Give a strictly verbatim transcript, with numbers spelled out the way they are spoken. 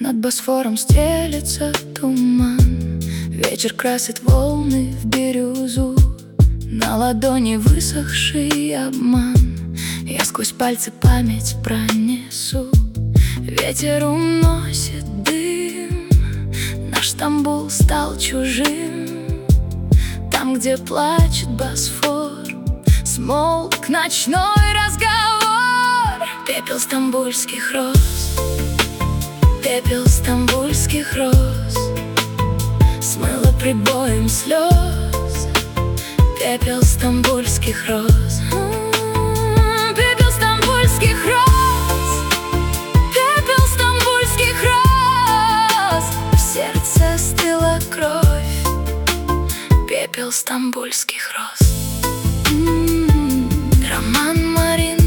Над Босфором стелется туман, ветер красит волны в бирюзу. На ладони высохший обман, я сквозь пальцы память пронесу. Ветер уносит дым, наш Стамбул стал чужим. Там, где плачет Босфор, смолк ночной разговор. Пепел стамбульских роз, пепел стамбульских роз смыло прибоем слез. Пепел стамбульских роз, М, пепел стамбульских роз, пепел стамбульских роз. В сердце стыла кровь, пепел стамбульских роз. М, Роман Марин